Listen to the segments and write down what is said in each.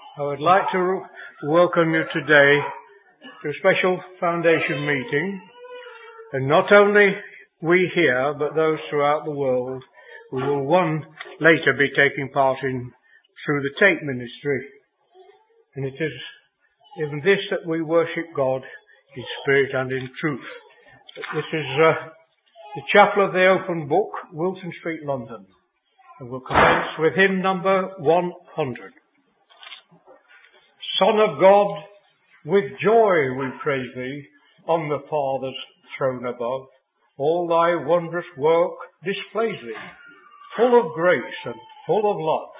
I would like to welcome you today to a special foundation meeting, and not only we here, but those throughout the world who will later be taking part through the Take Ministry. And it is in this that we worship God in spirit and in truth. This is the Chapel of the Open Book, Wilton Street, London. And we'll commence with hymn number 100. Son of God, with joy we praise thee on the Father's throne above. All thy wondrous work displays thee, full of grace and full of love.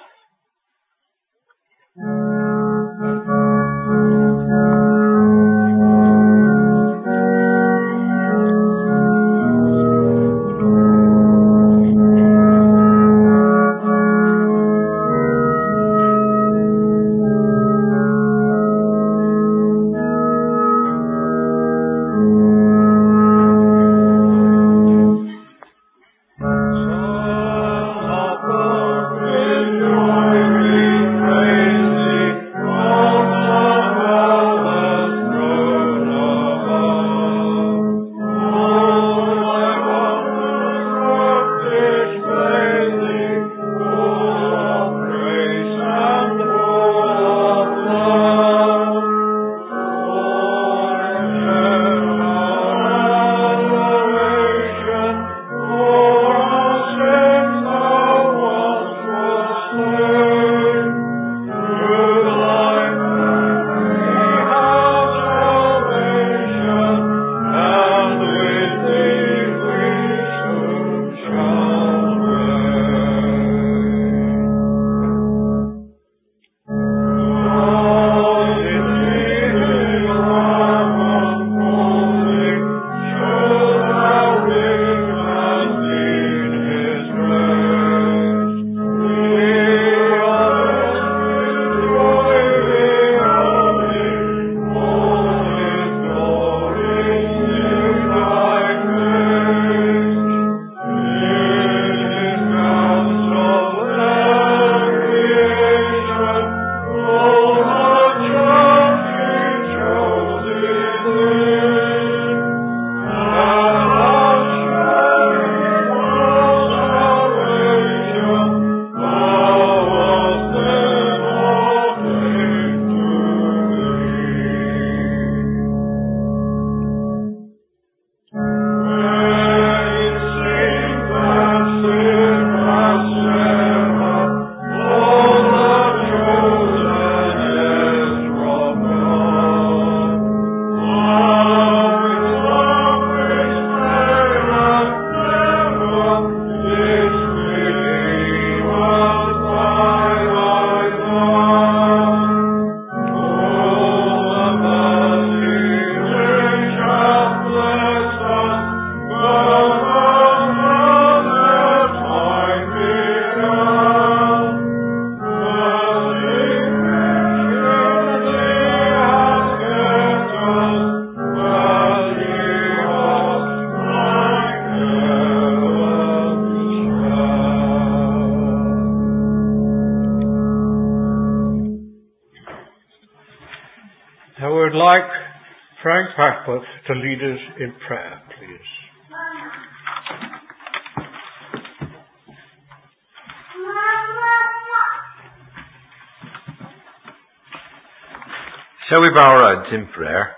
To lead us in prayer, please. Shall we bow our heads in prayer?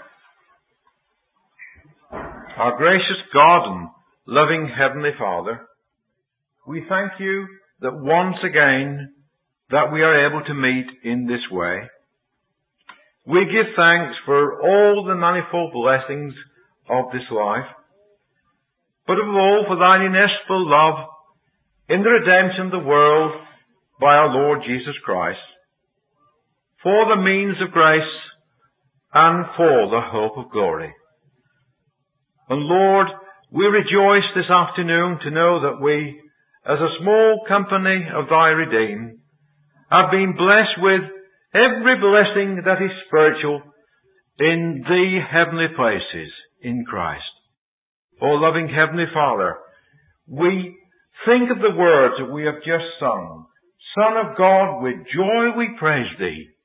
Our gracious God and loving Heavenly Father, we thank you that once again that we are able to meet in this way. We give thanks for all the manifold blessings of this life, but above all for thine inestimable love in the redemption of the world by our Lord Jesus Christ, for the means of grace and for the hope of glory. And Lord, we rejoice this afternoon to know that we, as a small company of thy redeemed, have been blessed with every blessing that is spiritual in the heavenly places in Christ. O loving Heavenly Father, we think of the words that we have just sung. Son of God, with joy we praise thee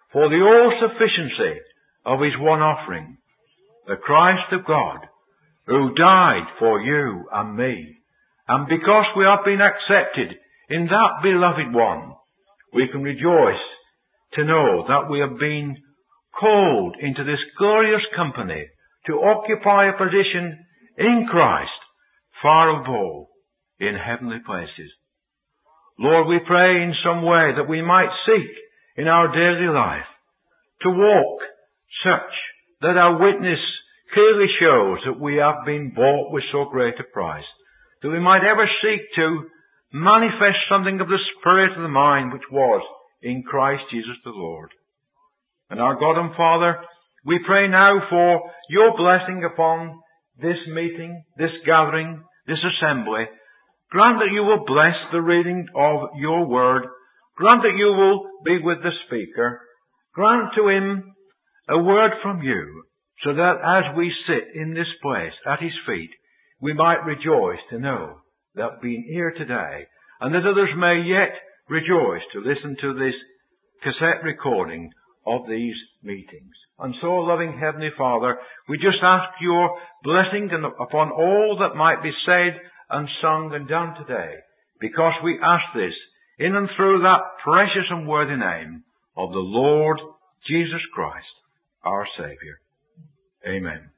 for the all-sufficiency of His one offering, the Christ of God, who died for you and me. And because we have been accepted in that beloved one, we can rejoice to know that we have been called into this glorious company to occupy a position in Christ far above in heavenly places. Lord, we pray in some way that we might seek in our daily life to walk such that our witness clearly shows that we have been bought with so great a price, that we might ever seek to manifest something of the spirit of the mind which was in Christ Jesus the Lord. And our God and Father, we pray now for your blessing upon this meeting, this gathering, this assembly. Grant that you will bless the reading of your word. Grant that you will be with the speaker. Grant to him a word from you, so that as we sit in this place at his feet, we might rejoice to know that being here today, and that others may yet rejoice to listen to this cassette recording of these meetings. And so, loving Heavenly Father, we just ask your blessing upon all that might be said and sung and done today, because we ask this in and through that precious and worthy name of the Lord Jesus Christ, our Saviour. Amen.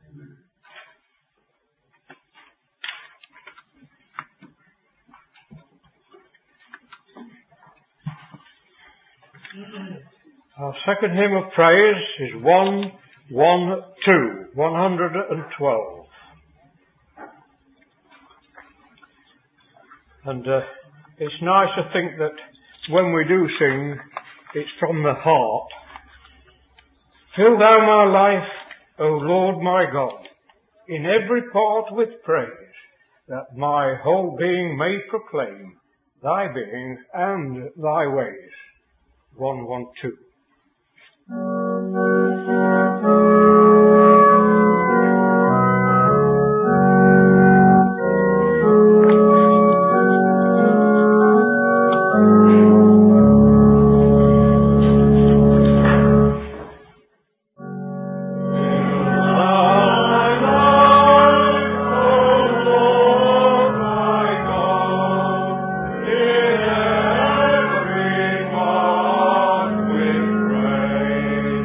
Our second hymn of praise is 112. And it's nice to think that when we do sing, it's from the heart. Fill thou my life, O Lord my God, in every part with praise, that my whole being may proclaim thy being and thy ways. 112. Praise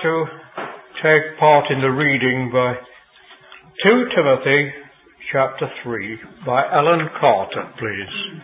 to take part in the reading by 2 Timothy chapter 3 by Ellen Carter, please.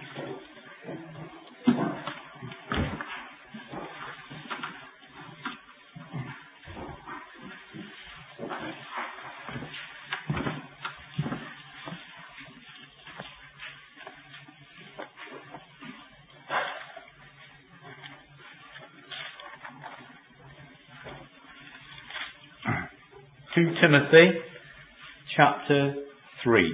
Timothy chapter 3.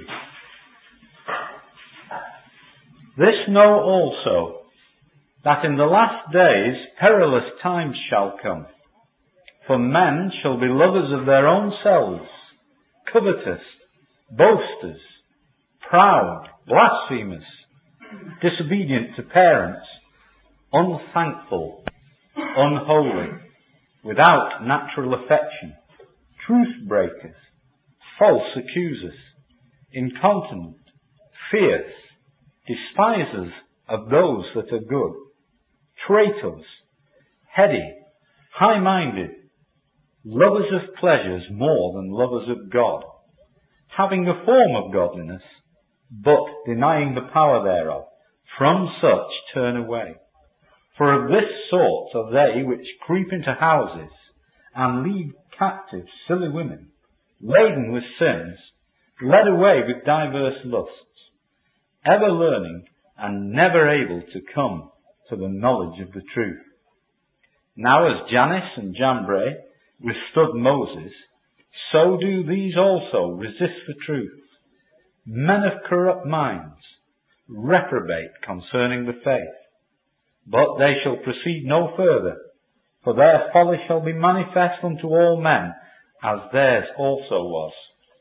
This know also, that in the last days perilous times shall come. For men shall be lovers of their own selves, covetous, boasters, proud, blasphemers, disobedient to parents, unthankful, unholy, without natural affection, truth breakers, false accusers, incontinent, fierce, despisers of those that are good, traitors, heady, high-minded, lovers of pleasures more than lovers of God, having a form of godliness, but denying the power thereof. From such turn away. For of this sort are they which creep into houses, and lead captive silly women, laden with sins, led away with diverse lusts, ever learning and never able to come to the knowledge of the truth. Now as Jannes and Jambres withstood Moses, so do these also resist the truth. Men of corrupt minds, reprobate concerning the faith. But they shall proceed no further, for their folly shall be manifest unto all men, as theirs also was.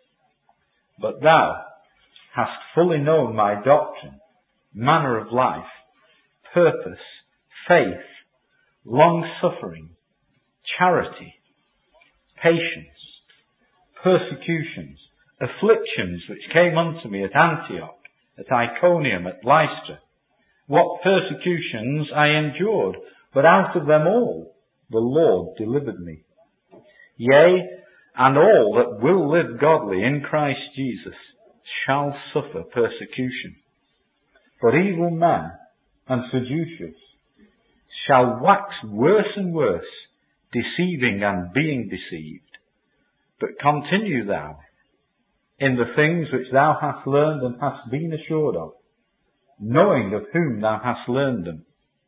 But thou hast fully known my doctrine, manner of life, purpose, faith, long-suffering, charity, patience, persecutions, afflictions which came unto me at Antioch, at Iconium, at Lystra. What persecutions I endured, but out of them all the Lord delivered me. Yea, and all that will live godly in Christ Jesus shall suffer persecution. But evil men and seducers shall wax worse and worse, deceiving and being deceived. But continue thou in the things which thou hast learned and hast been assured of, knowing of whom thou hast learned them,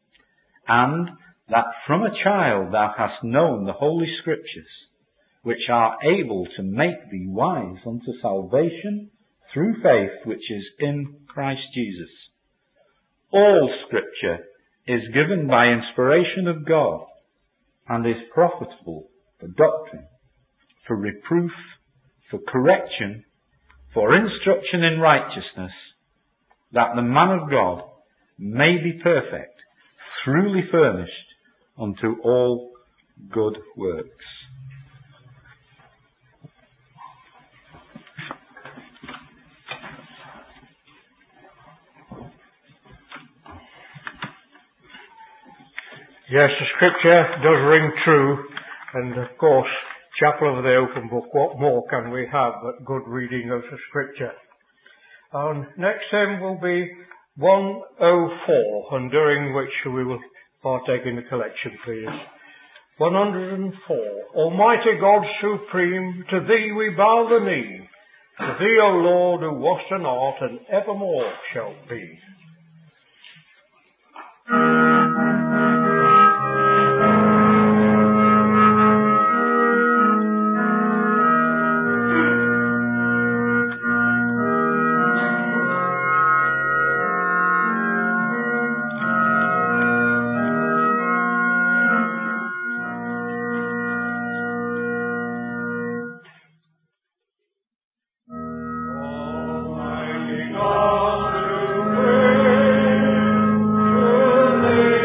and that from a child thou hast known the Holy Scriptures, which are able to make thee wise unto salvation through faith which is in Christ Jesus. All Scripture is given by inspiration of God, and is profitable for doctrine, for reproof, for correction, for instruction in righteousness, that the man of God may be perfect, truly furnished unto all good works. Yes, the Scripture does ring true, and of course, Chapel of the Open Book, what more can we have but good reading of the Scripture? Next hymn will be 104, and during which we will partake in the collection, please. 104. Almighty God supreme, to Thee we bow the knee, to Thee, O Lord, who wast and art, and evermore shall be. Almighty God, who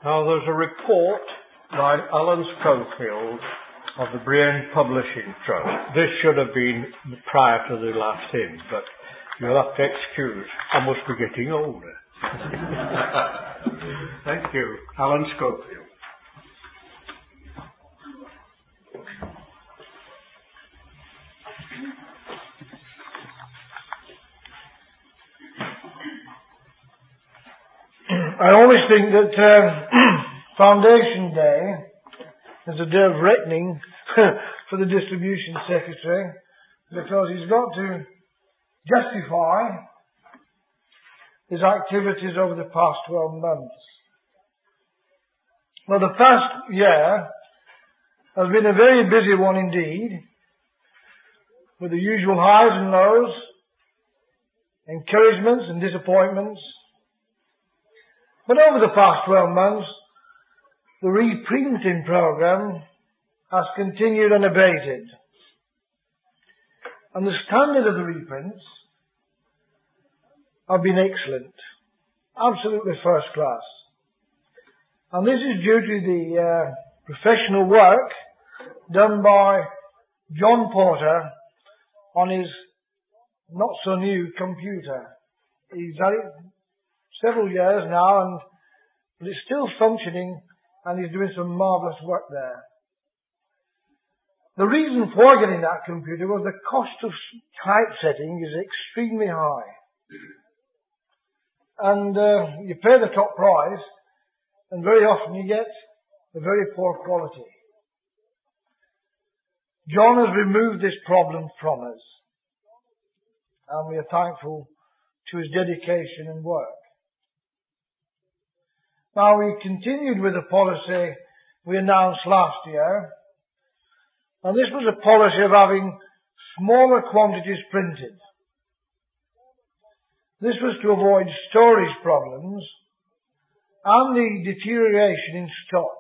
Now there's a report by Alan Schofield of the Brienne Publishing Trust. This should have been prior to the last hymn, but you'll have to excuse. I must be getting older. Thank you, Alan Schofield. I always think that Foundation Day is a day of reckoning for the distribution secretary, because he's got to justify his activities over the past 12 months. Well, the past year has been a very busy one indeed, with the usual highs and lows, encouragements and disappointments. But over the past 12 months, the reprinting program has continued unabated. And the standard of the reprints have been excellent. Absolutely first class. And this is due to the professional work done by John Porter on his not so new computer. He's had it several years now, but it's still functioning, and he's doing some marvellous work there. The reason for getting that computer was the cost of typesetting is extremely high. And you pay the top price, and very often you get a very poor quality. John has removed this problem from us, and we are thankful to his dedication and work. Now, we continued with the policy we announced last year, and this was a policy of having smaller quantities printed. This was to avoid storage problems and the deterioration in stock.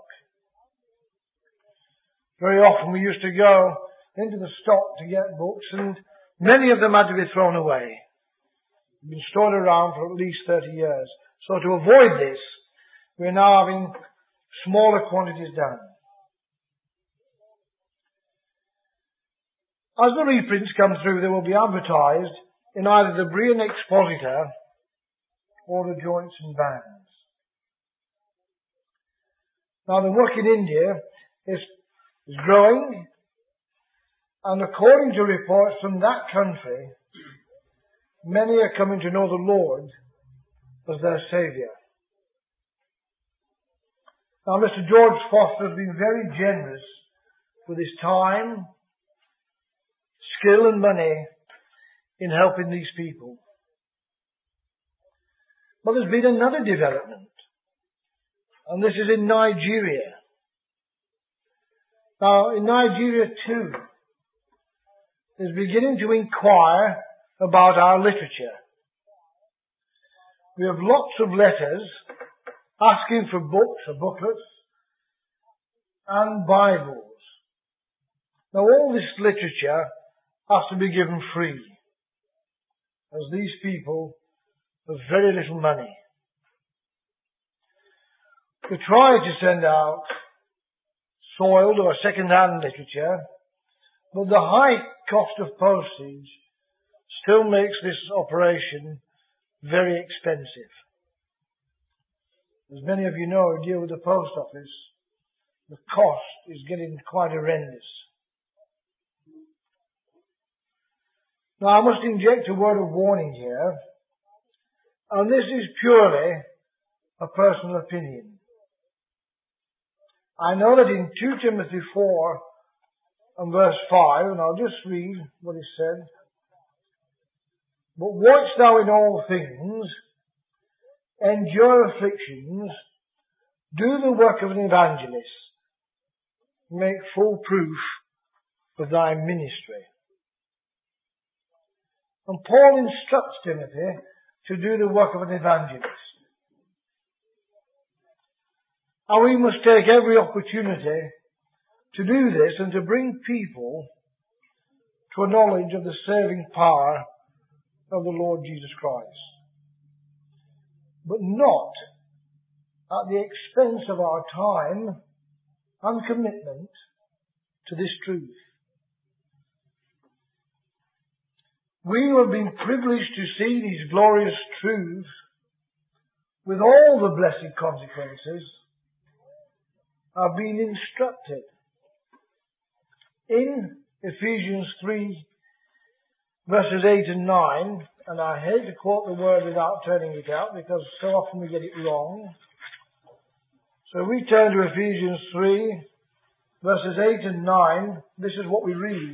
Very often we used to go into the stock to get books, and many of them had to be thrown away. They've been stored around for at least 30 years. So to avoid this, we're now having smaller quantities done. As the reprints come through, they will be advertised in either the Brienne Expositor or the Joints and Bands. Now, the work in India is growing, and according to reports from that country, many are coming to know the Lord as their Saviour. Now, Mr. George Foster has been very generous with his time, skill and money in helping these people. But there's been another development, and this is in Nigeria. Now, in Nigeria too, is beginning to inquire about our literature. We have lots of letters asking for books or booklets and Bibles. Now, all this literature has to be given free, as these people have very little money. We try to send out soiled or second-hand literature, but the high cost of postage still makes this operation very expensive. As many of you know who deal with the post office, the cost is getting quite horrendous. Now, I must inject a word of warning here, and this is purely a personal opinion. I know that in 2 Timothy 4 and verse 5, and I'll just read what is said, "But watch thou in all things, endure afflictions, do the work of an evangelist, make full proof of thy ministry." And Paul instructs Timothy to do the work of an evangelist. And we must take every opportunity to do this and to bring people to a knowledge of the saving power of the Lord Jesus Christ. But not at the expense of our time and commitment to this truth. We who have been privileged to see these glorious truths with all the blessed consequences have been instructed. In Ephesians 3 verses 8 and 9, and I hate to quote the word without turning it out because so often we get it wrong. So we turn to Ephesians 3 verses 8 and 9. This is what we read.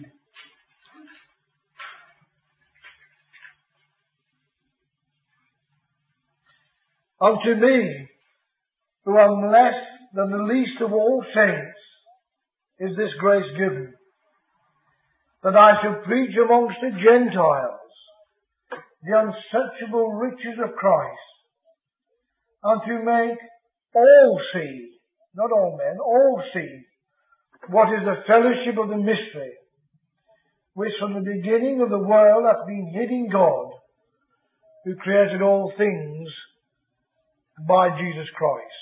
Unto me, who am less than the least of all saints, is this grace given, that I should preach amongst the Gentiles the unsearchable riches of Christ, and to make all see, not all men, all see, what is the fellowship of the mystery, which from the beginning of the world hath been hid in God, who created all things by Jesus Christ.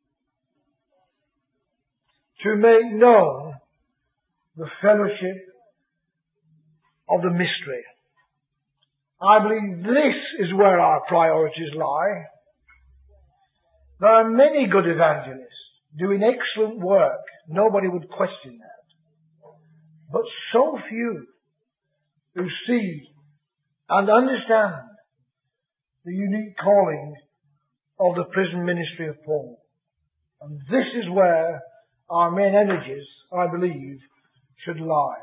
To make known the fellowship of the mystery. I believe this is where our priorities lie. There are many good evangelists doing excellent work. Nobody would question that. But so few who see and understand the unique calling of the prison ministry of Paul. And this is where our main energies, I believe, should lie.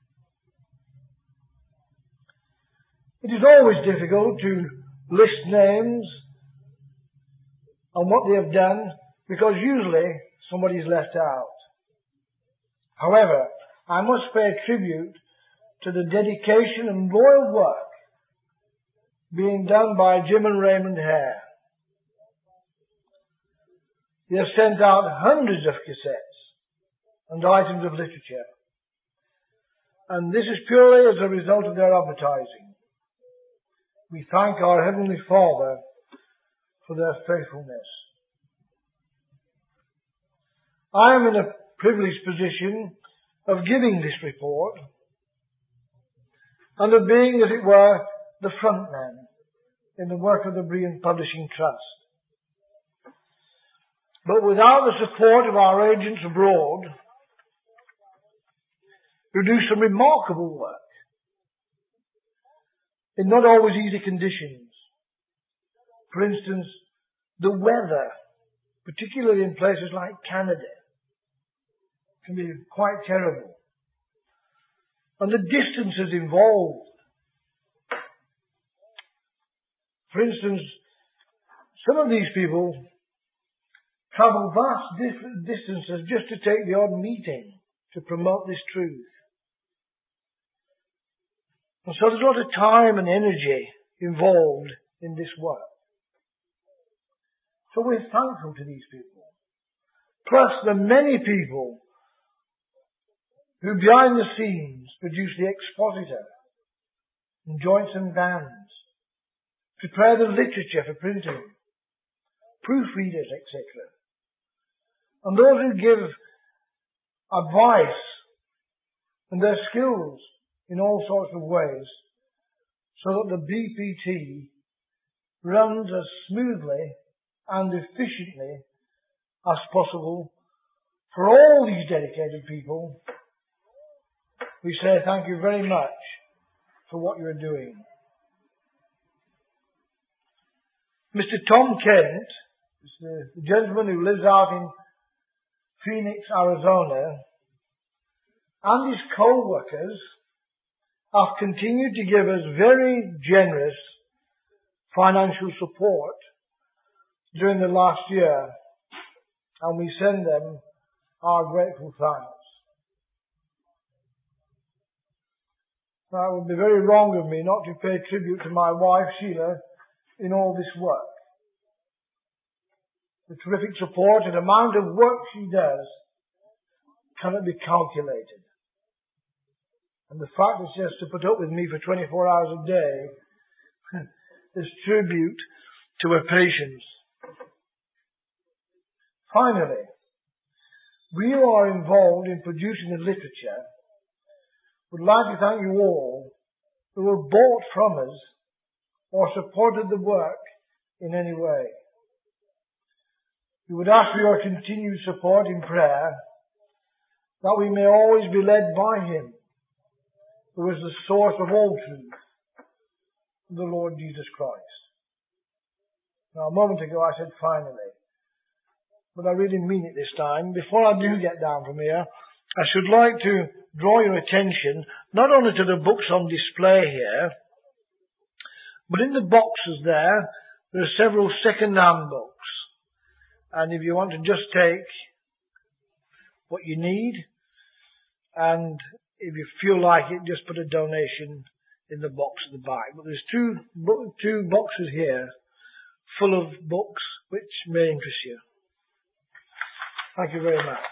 It is always difficult to list names and what they have done because usually somebody is left out. However, I must pay tribute to the dedication and loyal work being done by Jim and Raymond Hare. They have sent out hundreds of cassettes and items of literature. And this is purely as a result of their advertising. We thank our Heavenly Father for their faithfulness. I am in a privileged position of giving this report and of being, as it were, the front man in the work of the Berean Publishing Trust. But without the support of our agents abroad, who do some remarkable work in not always easy conditions. For instance, the weather, particularly in places like Canada, can be quite terrible. And the distances involved. For instance, some of these people travel vast distances just to take the odd meeting to promote this truth. And so there's a lot of time and energy involved in this work. So we're thankful to these people. Plus the many people who behind the scenes produce the expositor and joints and bands, prepare the literature for printing, proofreaders, etc. And those who give advice and their skills in all sorts of ways so that the BPT runs as smoothly and efficiently as possible. For all these dedicated people, we say thank you very much for what you're doing. Mr. Tom Kent is the gentleman who lives out in Phoenix, Arizona, and his co-workers have continued to give us very generous financial support during the last year, and we send them our grateful thanks. Now, it would be very wrong of me not to pay tribute to my wife, Sheila, in all this work. The terrific support and amount of work she does cannot be calculated. And the fact that she has to put up with me for 24 hours a day is tribute to her patience. Finally, we who are involved in producing the literature would like to thank you all who have bought from us or supported the work in any way. We would ask for your continued support in prayer that we may always be led by Him, who is the source of all truth, the Lord Jesus Christ. Now, a moment ago I said finally, but I really mean it this time. Before I do get down from here, I should like to draw your attention not only to the books on display here, but in the boxes there are several second-hand books. And if you want to just take what you need, and if you feel like it, just put a donation in the box at the back. But there's two boxes here full of books which may interest you. Thank you very much.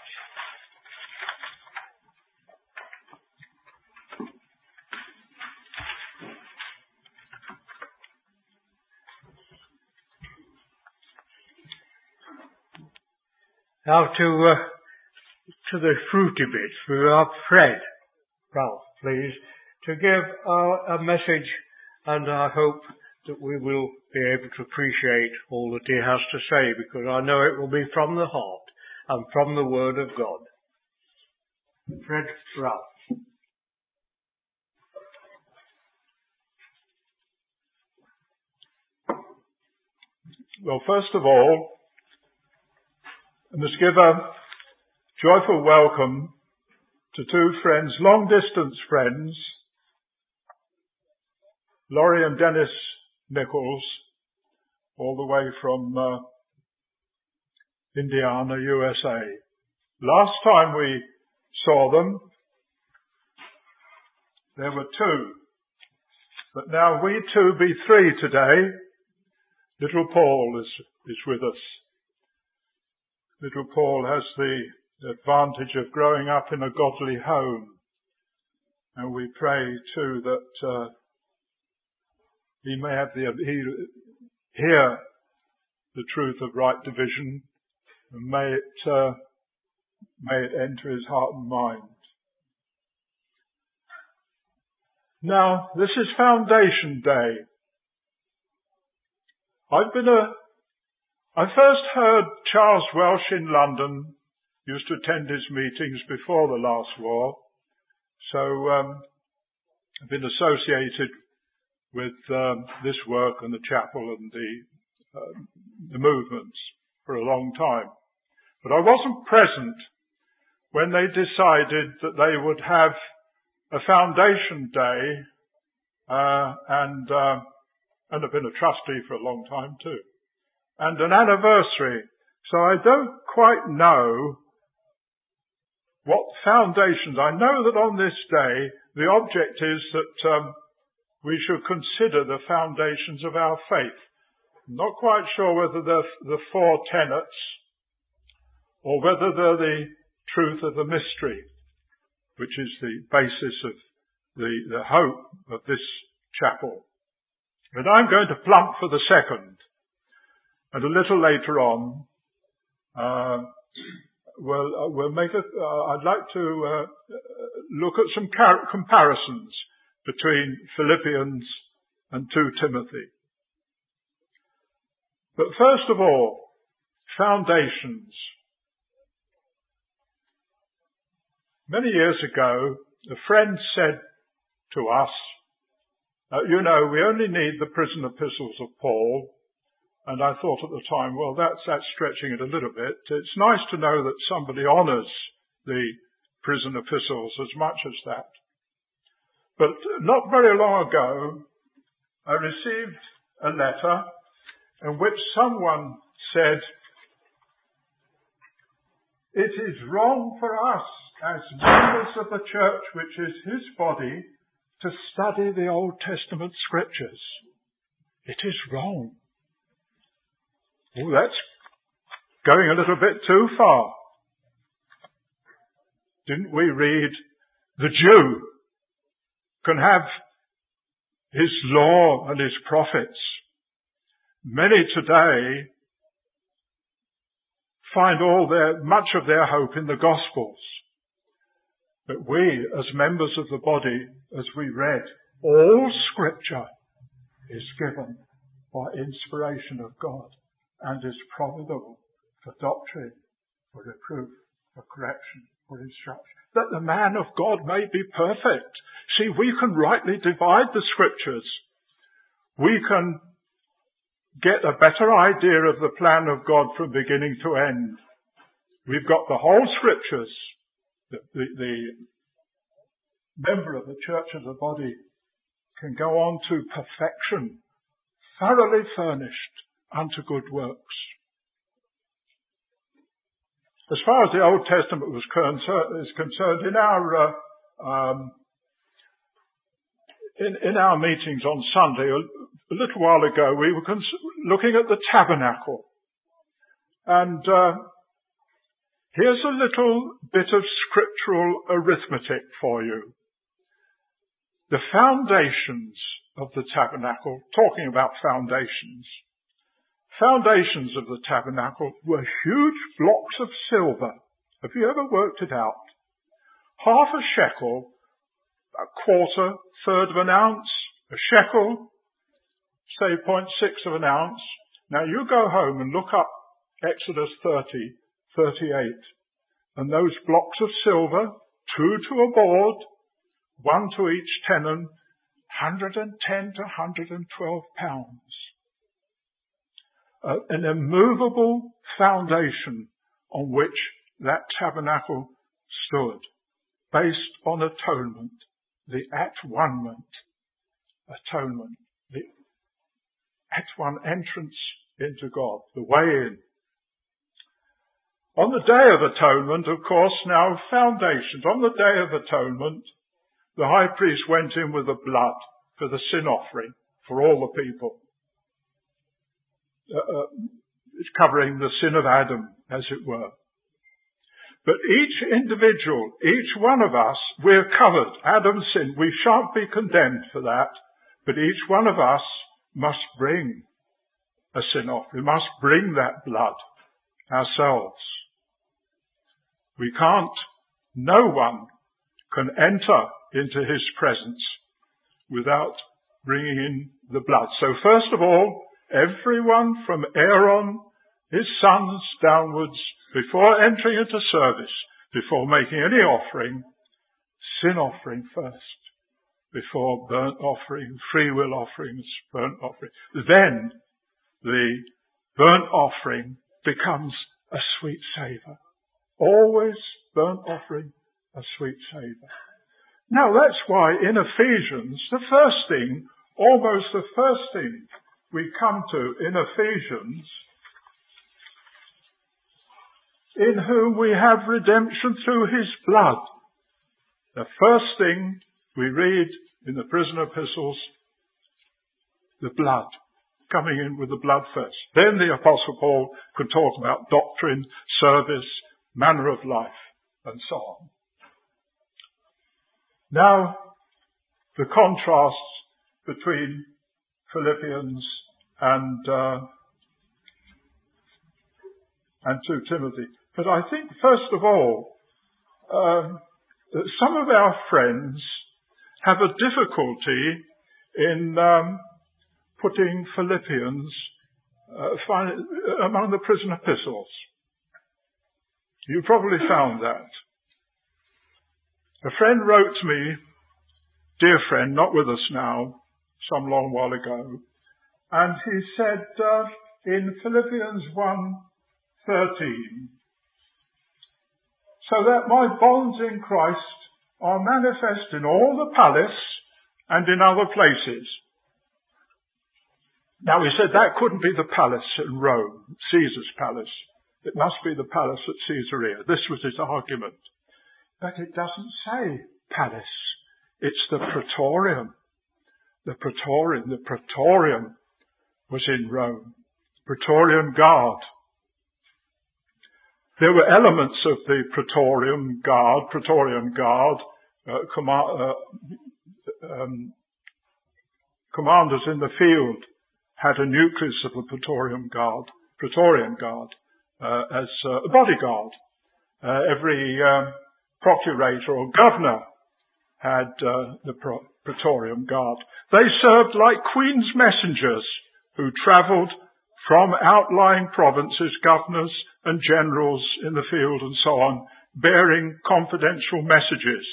Now to the fruity bits. We will have Fred, Ralph, please, to give a message, and I hope that we will be able to appreciate all that he has to say, because I know it will be from the heart and from the Word of God. Fred, Ralph. Well, first of all, I must give a joyful welcome to two friends, long distance friends, Laurie and Dennis Nichols, all the way from Indiana, USA. Last time we saw them, there were two, but now we two be three today. Little Paul is with us. Little Paul has the advantage of growing up in a godly home, and we pray too that he may hear the truth of right division, and may it enter his heart and mind. Now, this is Foundation Day. I first heard Charles Welsh in London, used to attend his meetings before the last war, so I've been associated with this work and the chapel and the movements for a long time. But I wasn't present when they decided that they would have a Foundation Day, and I've been a trustee for a long time too, and an anniversary. So I don't quite know what foundations. I know that on this day the object is that we should consider the foundations of our faith. I'm not quite sure whether they're the four tenets or whether they're the truth of the mystery, which is the basis of the hope of this chapel. But I'm going to plump for the second. And a little later on, we'll make I'd like to look at some comparisons between Philippians and 2 Timothy. But first of all, foundations. Many years ago, a friend said to us, we only need the prison epistles of Paul. And I thought at the time, well, that's stretching it a little bit. It's nice to know that somebody honours the prison epistles as much as that. But not very long ago, I received a letter in which someone said, it is wrong for us as members of the church, which is his body, to study the Old Testament scriptures. It is wrong. Oh, that's going a little bit too far. Didn't we read the Jew can have his law and his prophets? Many today find much of their hope in the Gospels. But we, as members of the body, as we read, all Scripture is given by inspiration of God and is profitable for doctrine, for reproof, for correction, for instruction, that the man of God may be perfect. See, we can rightly divide the Scriptures. We can get a better idea of the plan of God from beginning to end. We've got the whole Scriptures. The member of the church of the body can go on to perfection, thoroughly furnished unto good works. As far as the Old Testament is concerned, in our meetings on Sunday, a little while ago, we were looking at the tabernacle. And here's a little bit of scriptural arithmetic for you. The foundations of the tabernacle, talking about foundations of the tabernacle were huge blocks of silver. Have you ever worked it out? Half a shekel, a quarter, third of an ounce, a shekel, say 0.6 of an ounce. Now you go home and look up Exodus 30:38, and those blocks of silver, 2 to a board, 1 to each tenon, 110 to 112 pounds. An immovable foundation on which that tabernacle stood, based on atonement, the at-one-ment, atonement, the at-one entrance into God, the way in. On the Day of Atonement, of course, now foundations. On the Day of Atonement, the high priest went in with the blood for the sin offering for all the people. Covering the sin of Adam, as it were. But each individual, each one of us, we're covered. Adam's sin, we shan't be condemned for that, but each one of us must bring a sin offering. We must bring that blood ourselves. No one can enter into his presence without bringing in the blood. So first of all, everyone from Aaron, his sons downwards, before entering into service, before making any offering, sin offering first, before burnt offering, free will offerings, burnt offering. Then the burnt offering becomes a sweet savour. Always burnt offering, a sweet savour. Now that's why in Ephesians, almost the first thing we come to in Ephesians, in whom we have redemption through his blood. The first thing we read in the prison epistles, the blood, coming in with the blood first. Then the Apostle Paul could talk about doctrine, service, manner of life, and so on. Now, the contrasts between Philippians and 2 Timothy. But I think, first of all, that some of our friends have a difficulty in putting Philippians among the prison epistles. You probably found that. A friend wrote to me, dear friend, not with us now, some long while ago, and he said in Philippians 1:13, so that my bonds in Christ are manifest in all the palace and in other places. Now he said that couldn't be the palace in Rome, Caesar's palace. It must be the palace at Caesarea. This was his argument. But it doesn't say palace. It's the praetorium. The praetorium was in Rome. Praetorian Guard. There were elements of the Praetorian Guard, commanders in the field had a nucleus of the Praetorian Guard, as a bodyguard. Every procurator or governor had the Praetorian Guard. They served like Queen's messengers who travelled from outlying provinces, governors and generals in the field and so on, bearing confidential messages.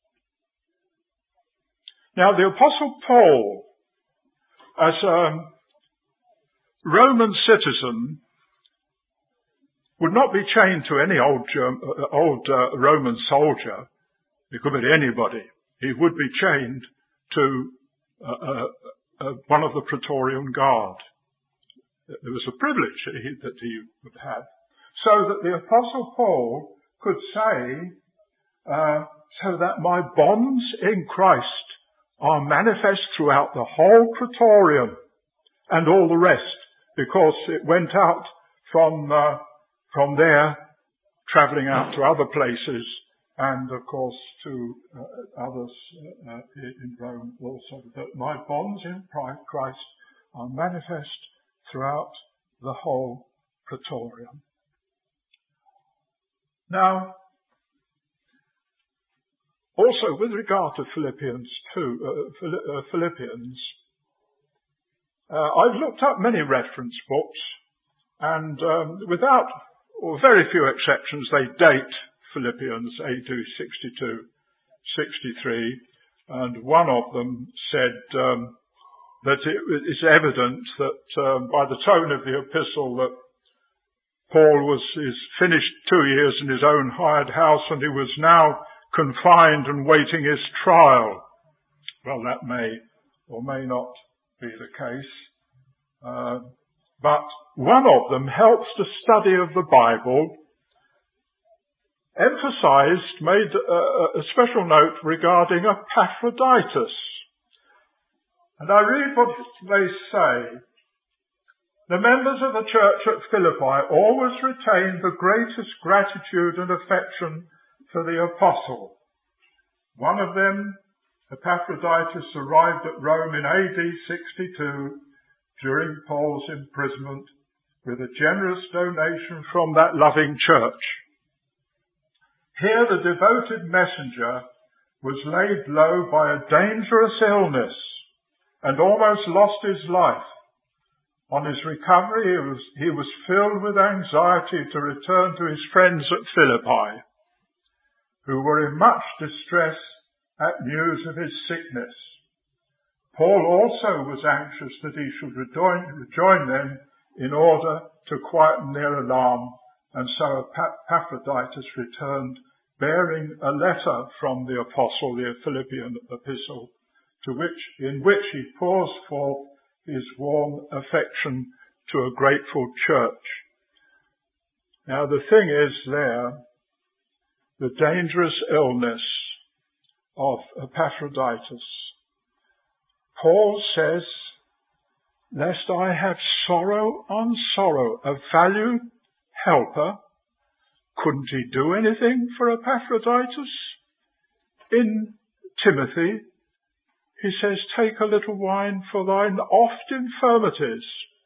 Now, the Apostle Paul, as a Roman citizen, would not be chained to any old Roman soldier. It could be anybody. He would be chained to one of the Praetorian Guard. It was a privilege that he would have. So that the Apostle Paul could say, so that my bonds in Christ are manifest throughout the whole Praetorium and all the rest, because it went out from there, travelling out to other places, and of course to others in Rome also. That my bonds in Christ are manifest throughout the whole Praetorium. Now, also with regard to Philippians, I've looked up many reference books, and without, or very few exceptions, they date Philippians AD 62, 63, and one of them said that it is evident that by the tone of the epistle that Paul is finished 2 years in his own hired house and he was now confined and waiting his trial. Well, that may or may not be the case. But one of them helps the study of the Bible, made a special note regarding Epaphroditus. And I read what they say. The members of the church at Philippi always retained the greatest gratitude and affection for the apostle. One of them, Epaphroditus, arrived at Rome in AD 62 during Paul's imprisonment with a generous donation from that loving church. Here the devoted messenger was laid low by a dangerous illness and almost lost his life. On his recovery, he was filled with anxiety to return to his friends at Philippi, who were in much distress at news of his sickness. Paul also was anxious that he should rejoin them in order to quieten their alarm, and so Epaphroditus returned, bearing a letter from the apostle, the Philippian epistle, in which he pours forth his warm affection to a grateful church. Now the thing is there, the dangerous illness of Epaphroditus. Paul says, lest I have sorrow on sorrow, a valued helper. Couldn't he do anything for Epaphroditus? In Timothy, he says, take a little wine for thine oft infirmities.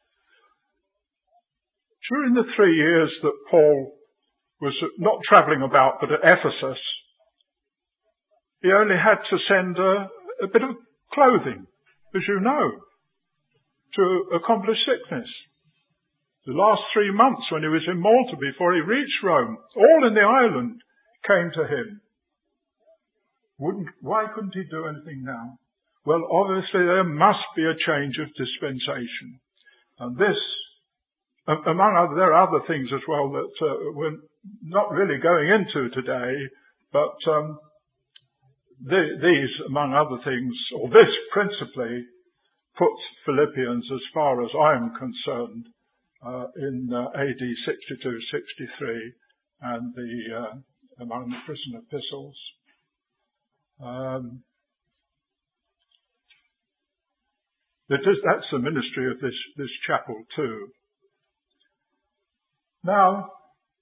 During the 3 years that Paul was not travelling about but at Ephesus, he only had to send a bit of clothing, as you know, to accomplish sickness. The last 3 months when he was in Malta before he reached Rome, all in the island came to him. Why couldn't he do anything now? Well, obviously there must be a change of dispensation. And this, among other, there are other things as well that we're not really going into today, but these, among other things, or this principally, puts Philippians, as far as I'm concerned, in AD 62-63 and among the prison epistles. That's the ministry of this chapel too. Now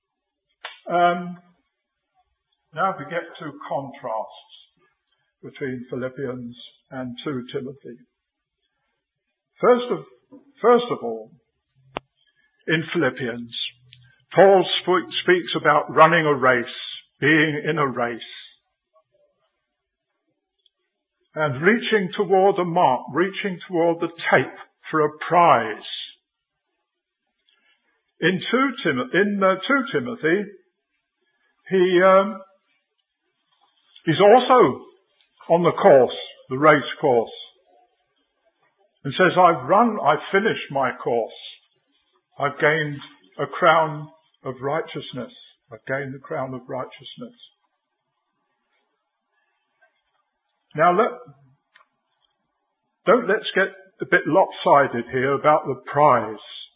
we get to contrasts between Philippians and 2 Timothy. First of all, in Philippians, Paul speaks about running a race, being in a race, and reaching toward the mark, reaching toward the tape for a prize. In 2 Timothy, he's also on the course, the race course, and says, I've finished my course. I've gained a crown of righteousness. I've gained the crown of righteousness. Now let's get a bit lopsided here about the prize.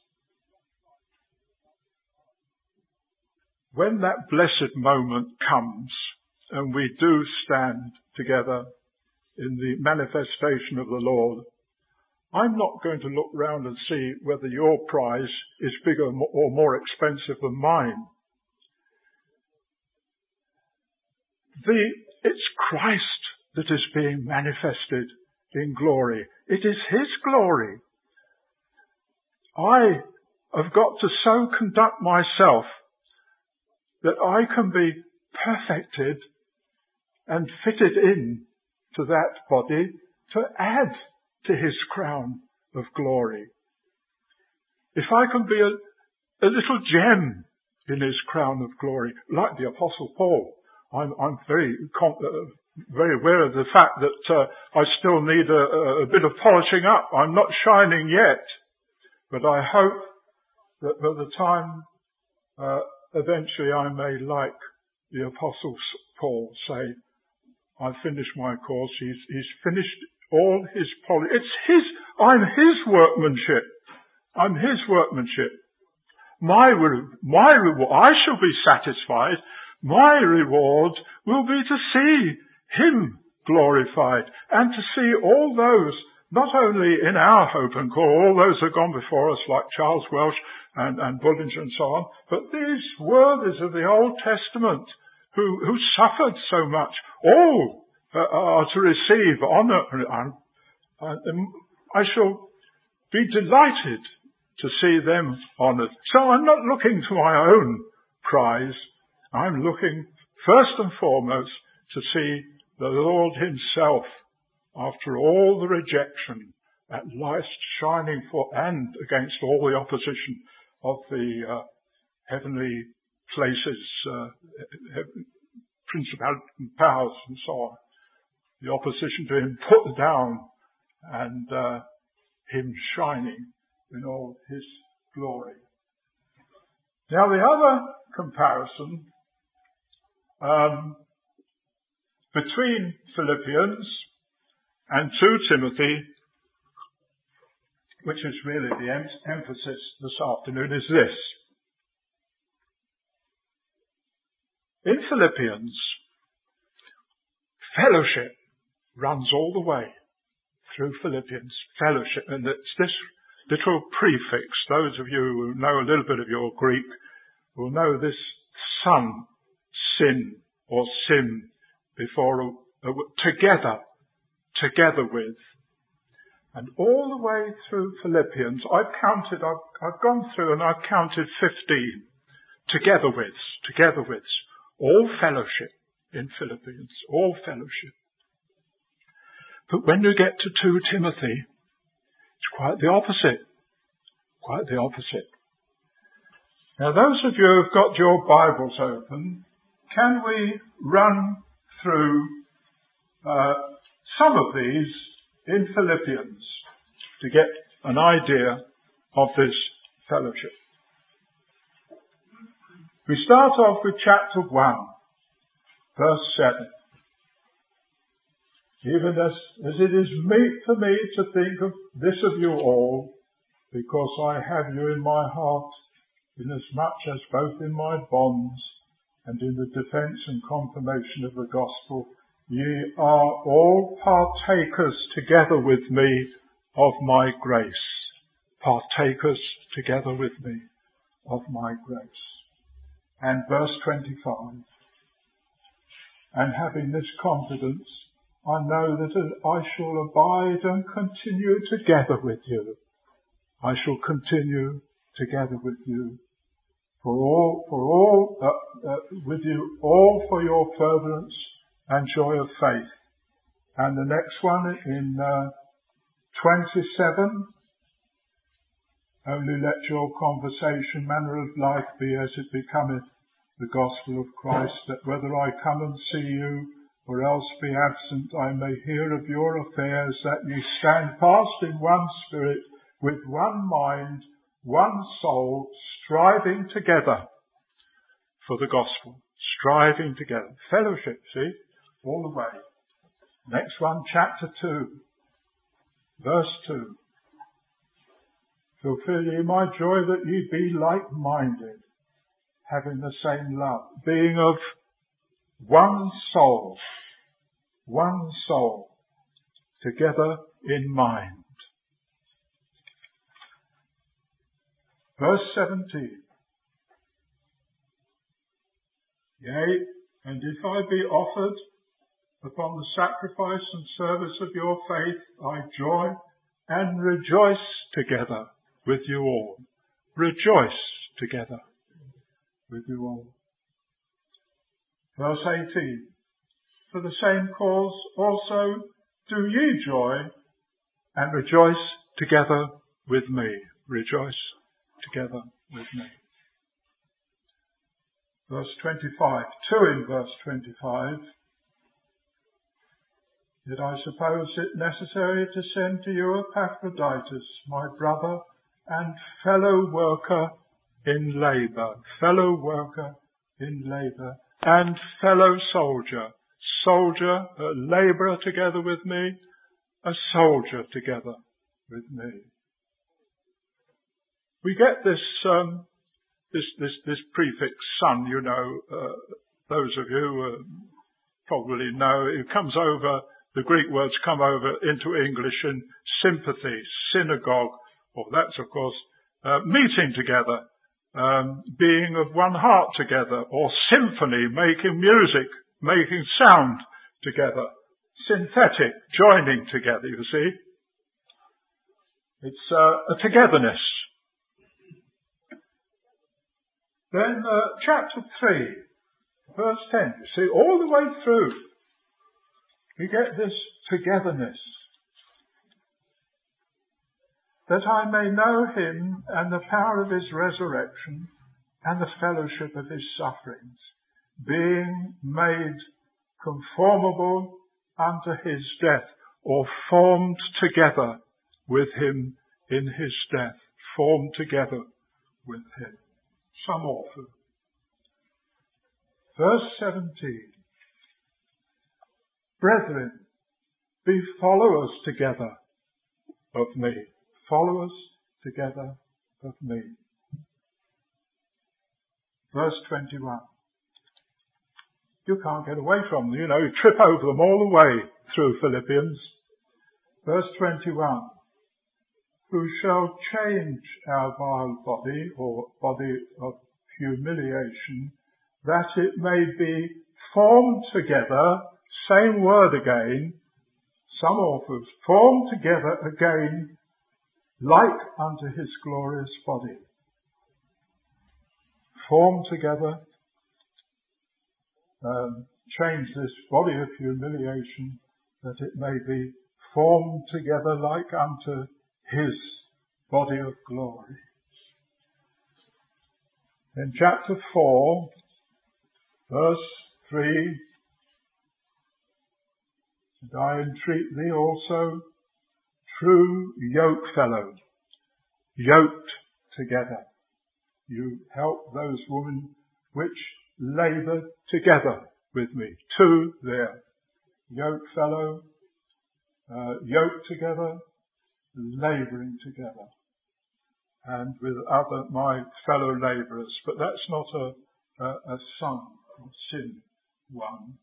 When that blessed moment comes and we do stand together in the manifestation of the Lord, I'm not going to look round and see whether your prize is bigger or more expensive than mine. It's Christ that is being manifested in glory. It is His glory. I have got to so conduct myself that I can be perfected and fitted in to that body to add to His crown of glory. If I can be a little gem in His crown of glory, like the Apostle Paul, I'm very aware of the fact that I still need a bit of polishing up. I'm not shining yet, but I hope that by the time eventually I may, like the Apostle Paul, say, I've finished my course. He's finished all his polish. I'm his workmanship. I'm his workmanship. My reward, I shall be satisfied. My reward will be to see Him glorified and to see all those, not only in our hope and call, all those who have gone before us like Charles Welsh and Bullinger and so on, but these worthies of the Old Testament who suffered so much, all are to receive honour. I shall be delighted to see them honoured. So I'm not looking to my own prize. I'm looking first and foremost to see the Lord Himself, after all the rejection, at last shining for and against all the opposition of the heavenly places, principalities and powers and so on. The opposition to Him put down and Him shining in all His glory. Now the other comparison between Philippians and 2 Timothy, which is really the emphasis this afternoon, is this. In Philippians, fellowship runs all the way through Philippians. Fellowship, and it's this little prefix. Those of you who know a little bit of your Greek will know this son, sin, or sim, before together with. And all the way through Philippians, I've gone through and I've counted 15. Together with. All fellowship in Philippians. All fellowship. But when you get to 2 Timothy, it's quite the opposite. Quite the opposite. Now those of you who've got your Bibles open, can we run through some of these in Philippians to get an idea of this fellowship? We start off with chapter 1, verse 7. Even as it is meet for me to think of this of you all, because I have you in my heart, inasmuch as both in my bonds and in the defence and confirmation of the gospel, ye are all partakers together with me of my grace. Partakers together with me of my grace. And verse 25. And having this confidence, I know that I shall abide and continue together with you. I shall continue together with you. with you all for your furtherance and joy of faith. And the next one in 27, only let your conversation, manner of life be as it becometh the gospel of Christ, that whether I come and see you or else be absent, I may hear of your affairs, that ye stand fast in one spirit, with one mind, one soul, striving together for the gospel. Striving together. Fellowship, see? All the way. Next one, chapter 2, verse 2. Fulfill ye my joy, that ye be like-minded, having the same love, being of one soul, together in mind. Verse 17. Yea, and if I be offered upon the sacrifice and service of your faith, I joy and rejoice together with you all. Rejoice together with you all. Verse 18. For the same cause also do ye joy and rejoice together with me. Rejoice together with me. Verse 25. 2 in verse 25. Yet I suppose it necessary to send to you Epaphroditus, my brother and fellow worker in labour, and fellow soldier, a labourer together with me, a soldier together with me. We get this prefix son, you know, those of you probably know, it comes over, the Greek words come over into English in sympathy, synagogue, or that's of course meeting together, being of one heart together, or symphony, making music, making sound together, synthetic, joining together, you see. It's a togetherness. Then chapter 3, verse 10, you see, all the way through, we get this togetherness. That I may know him and the power of his resurrection and the fellowship of his sufferings, being made conformable unto his death, or formed together with him in his death, formed together with him. Some author. Verse 17. Brethren, be followers together of me. Followers together of me. Verse 21. You can't get away from them, you know, you trip over them all the way through Philippians. Verse 21. Who shall change our vile body, or body of humiliation, that it may be formed together, same word again, some authors, formed together again, like unto his glorious body. Formed together, change this body of humiliation, that it may be formed together like unto his body of glory. In chapter 4, verse 3, and I entreat thee also, true yoke fellow, yoked together. You help those women which labour together with me. Two there. Yoke fellow, yoked together, labouring together, and with other my fellow labourers. But that's not a son or sin one.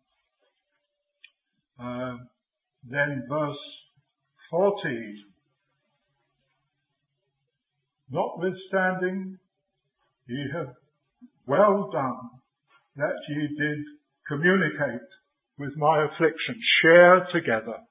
Then verse 14. Notwithstanding, ye have well done that ye did communicate with my affliction. Share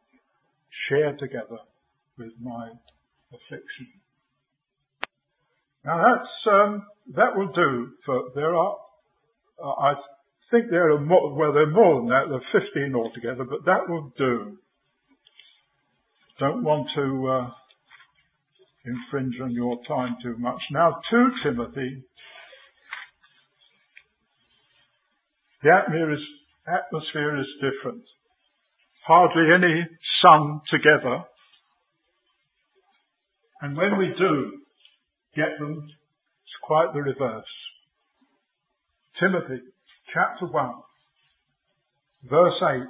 together with my affliction. Now that will do. There are, I think there are more, well, there are more than that. There are 15 altogether, but that will do. Don't want to infringe on your time too much. Now, 2 Timothy. The atmosphere is different. Hardly any sun together. And when we do get them, it's quite the reverse. Timothy, chapter 1, verse 8.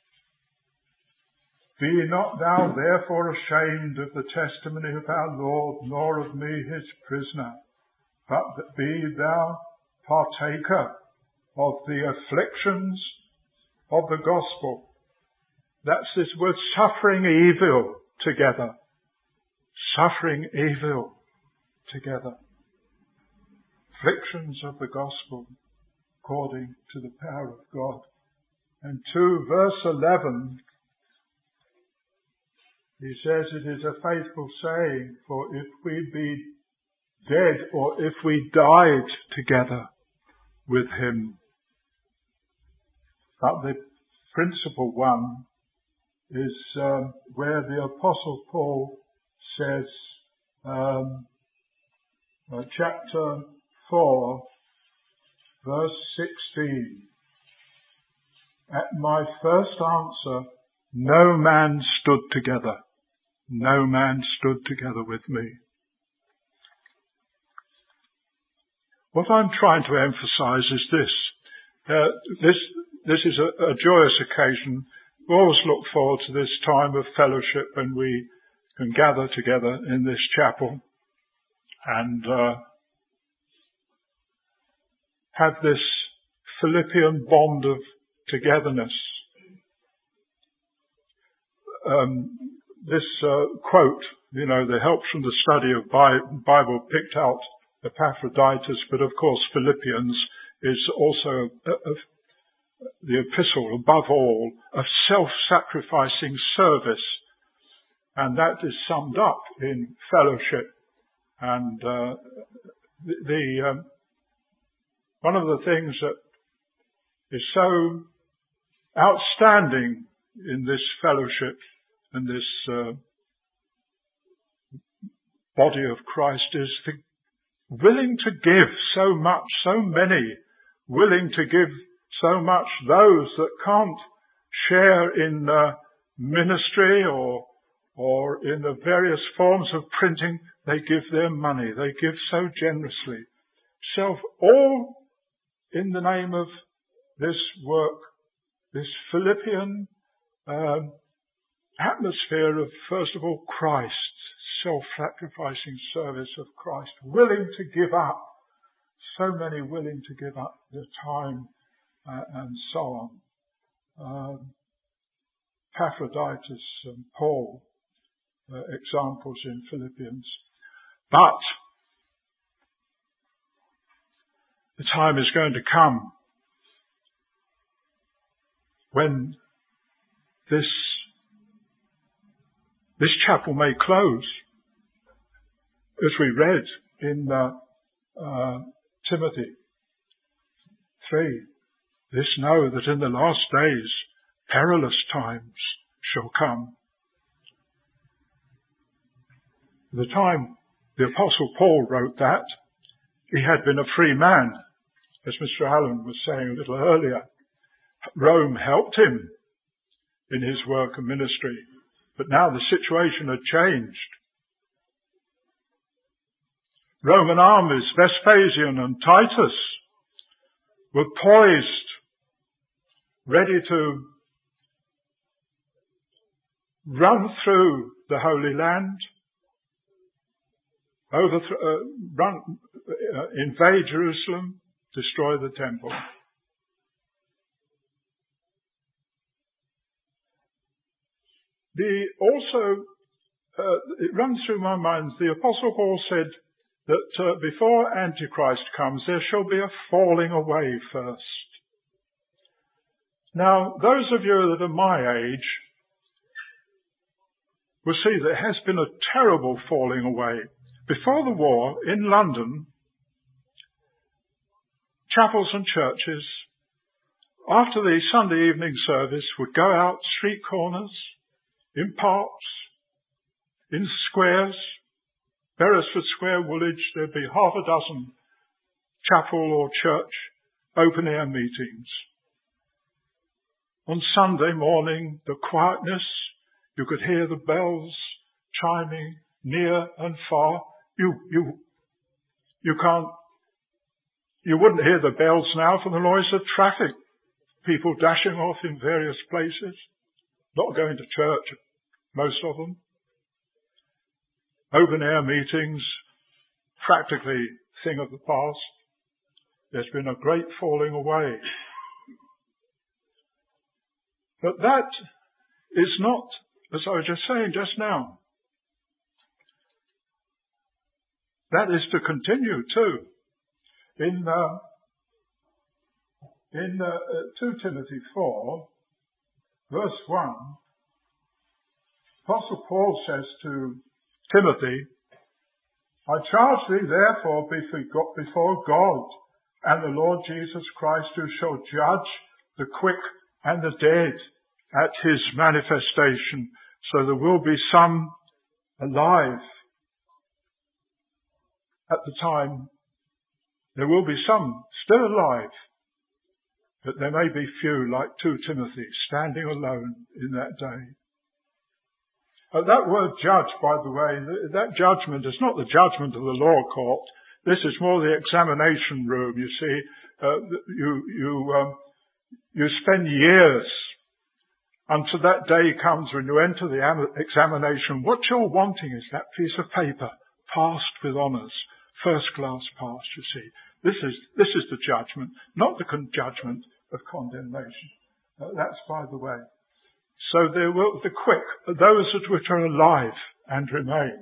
Be not thou therefore ashamed of the testimony of our Lord, nor of me his prisoner, but that be thou partaker of the afflictions of the gospel. That's this word, suffering evil together. Suffering evil together. Afflictions of the gospel according to the power of God. And 2 verse 11, he says it is a faithful saying, for if we be dead or if we died together with him. But the principal one is where the Apostle Paul says, chapter 4, verse 16, at my first answer, no man stood together. No man stood together with me. What I'm trying to emphasize is this. This is a joyous occasion. We always look forward to this time of fellowship when we can gather together in this chapel and have this Philippian bond of togetherness. This quote, that helps from the study of Bible, picked out Epaphroditus, but of course Philippians is also the epistle, above all, of self-sacrificing service. And that is summed up in fellowship. And one of the things that is so outstanding in this fellowship and this body of Christ is the willing to give so much, so many willing to give so much. Those that can't share in ministry or in the various forms of printing, they give their money. They give so generously. All in the name of this work, this Philippian atmosphere of, first of all, Christ, self-sacrificing service of Christ, willing to give up, so many willing to give up their time and so on. Epaphroditus and Paul, examples in Philippians. But the time is going to come when this chapel may close, as we read in Timothy 3. This know that in the last days perilous times shall come. The time the Apostle Paul wrote that, he had been a free man, as Mr. Allen was saying a little earlier. Rome helped him in his work and ministry, but now the situation had changed. Roman armies, Vespasian and Titus, were poised, ready to run through the Holy Land, invade Jerusalem, destroy the temple. It runs through my mind, the Apostle Paul said that before Antichrist comes, there shall be a falling away first. Now, those of you that are my age will see there has been a terrible falling away. Before the war, in London, chapels and churches, after the Sunday evening service, would go out street corners, in parks, in squares. Beresford Square, Woolwich, there'd be half a dozen chapel or church open-air meetings. On Sunday morning, the quietness, you could hear the bells chiming near and far. You wouldn't hear the bells now for the noise of traffic. People dashing off in various places, not going to church, most of them. Open-air meetings, practically thing of the past. There's been a great falling away. But that is not, as I was just saying just now, that is to continue too. In 2 Timothy 4, verse 1, Apostle Paul says to Timothy, I charge thee therefore before God and the Lord Jesus Christ, who shall judge the quick and the dead at his manifestation. So there will be some alive at the time. There will be some still alive, but there may be few, like 2 Timothy, standing alone in that day. That word judge, by the way, that judgment is not the judgment of the law court. This is more the examination room, you see. You spend years until that day comes when you enter the examination. What you're wanting is that piece of paper, passed with honours, first class pass, you see. This is the judgment, not the judgment of condemnation. That's by the way. So there will the quick, those which are alive and remain.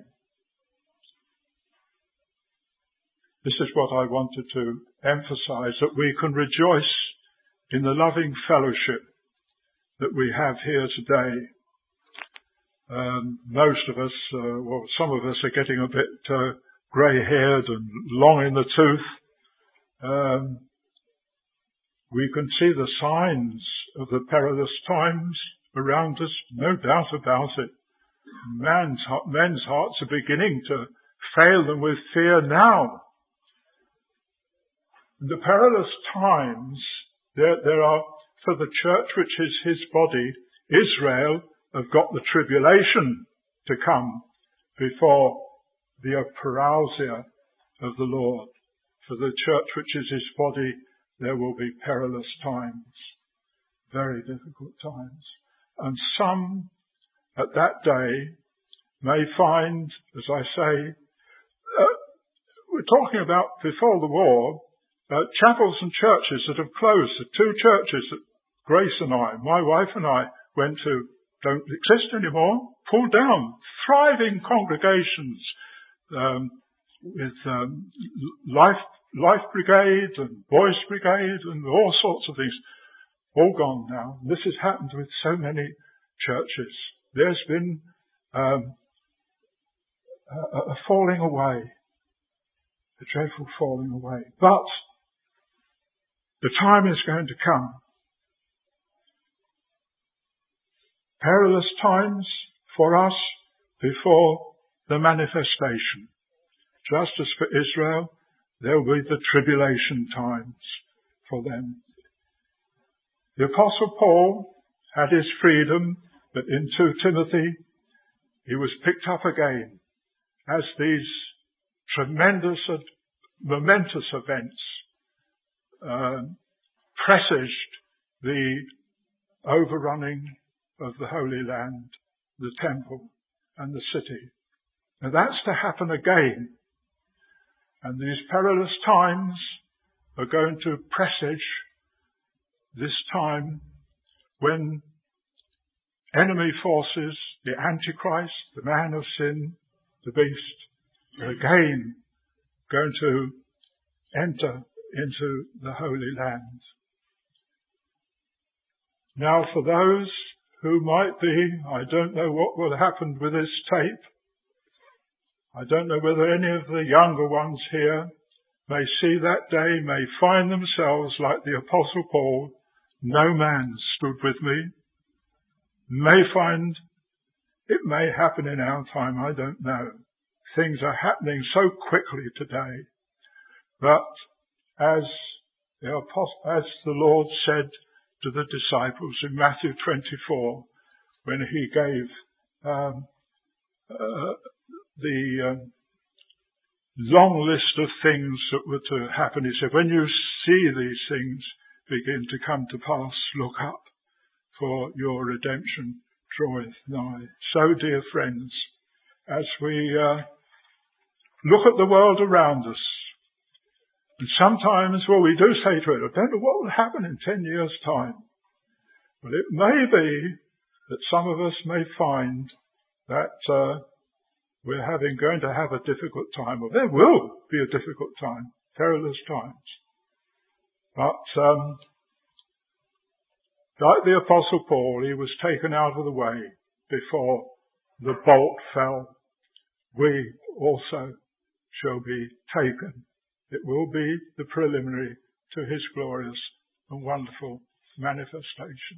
This is what I wanted to emphasize, that we can rejoice in the loving fellowship that we have here today. Most of us, some of us are getting a bit grey-haired and long in the tooth. We can see the signs of the perilous times around us, no doubt about it. Men's hearts are beginning to fail them with fear now. The perilous times, there are, for the church which is his body, Israel, have got the tribulation to come before the parousia of the Lord. For the church which is his body, there will be perilous times, very difficult times. And some at that day may find, as I say, we're talking about before the war, chapels and churches that have closed. The 2 churches that Grace and I, my wife and I, went to, don't exist anymore, pulled down, thriving congregations with Life Brigade and Boys Brigade and all sorts of things. All gone now. This has happened with so many churches. There's been a falling away, a dreadful falling away. But the time is going to come. Perilous times for us before the manifestation. Just as for Israel, there will be the tribulation times for them. The Apostle Paul had his freedom, but in 2 Timothy, he was picked up again as these tremendous and momentous events presaged the overrunning of the Holy Land, the temple and the city. And that's to happen again. And these perilous times are going to presage this time when enemy forces, the Antichrist, the man of sin, the beast, are again going to enter into the Holy Land. Now for those who might be, I don't know what will happen with this tape. I don't know whether any of the younger ones here may see that day, may find themselves like the Apostle Paul, no man stood with me. It may happen in our time, I don't know. Things are happening so quickly today. But as the Lord said to the disciples in Matthew 24, when he gave the long list of things that were to happen, he said, when you see these things begin to come to pass, look up, for your redemption draweth nigh. So, dear friends, as we look at the world around us, and sometimes, we do say to it, I don't know what will happen in 10 years' time. But it may be that some of us may find that we're going to have a difficult time, or there will be a difficult time, perilous times. But like the Apostle Paul, he was taken out of the way before the bolt fell. We also shall be taken. It will be the preliminary to his glorious and wonderful manifestation.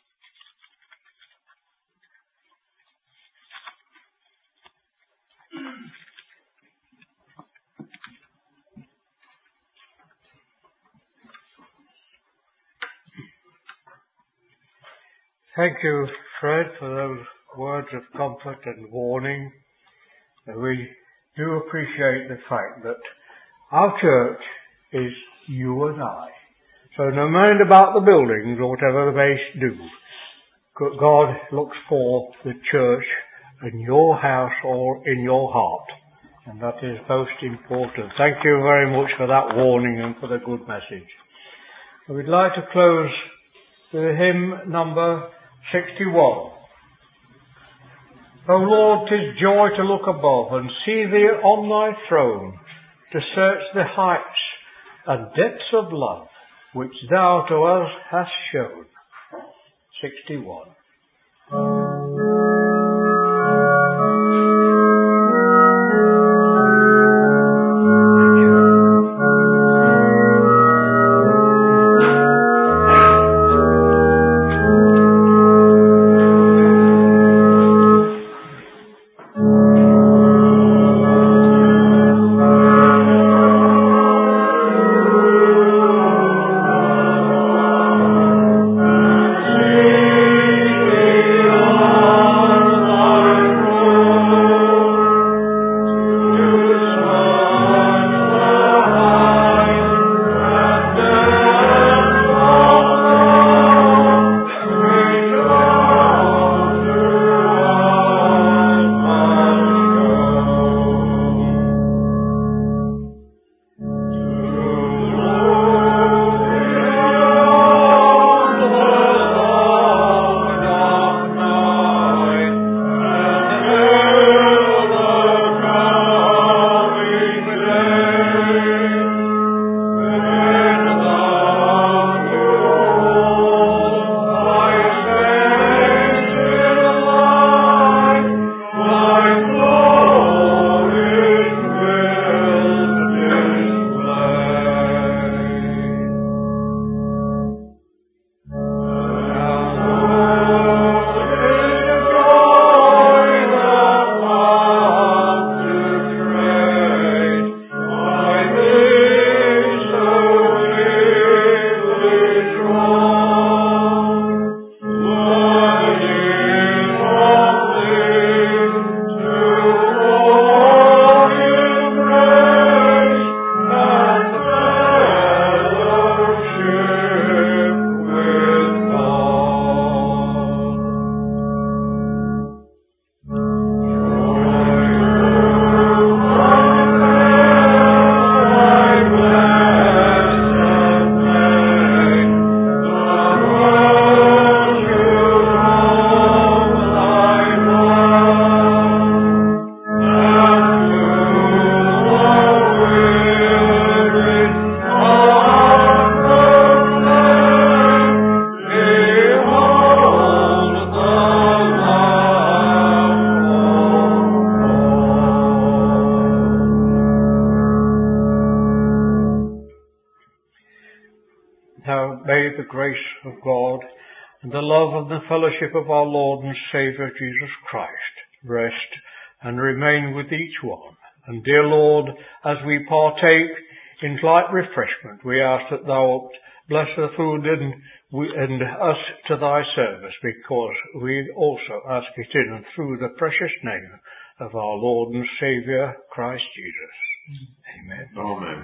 Thank you, Fred, for those words of comfort and warning. We do appreciate the fact that our church is you and I. So no mind about the buildings or whatever they do. God looks for the church in your house or in your heart. And that is most important. Thank you very much for that warning and for the good message. We'd like to close with hymn number 61. O Lord, 'tis joy to look above and see thee on thy throne, to search the heights and depths of love which thou to us hast shown. 61. Sing Now may the grace of God and the love and the fellowship of our Lord and Saviour Jesus Christ rest and remain with each one. And dear Lord, as we partake in light refreshment, we ask that Thou bless the food and us to Thy service, because we also ask it in and through the precious name of our Lord and Saviour, Christ Jesus. Amen. Amen.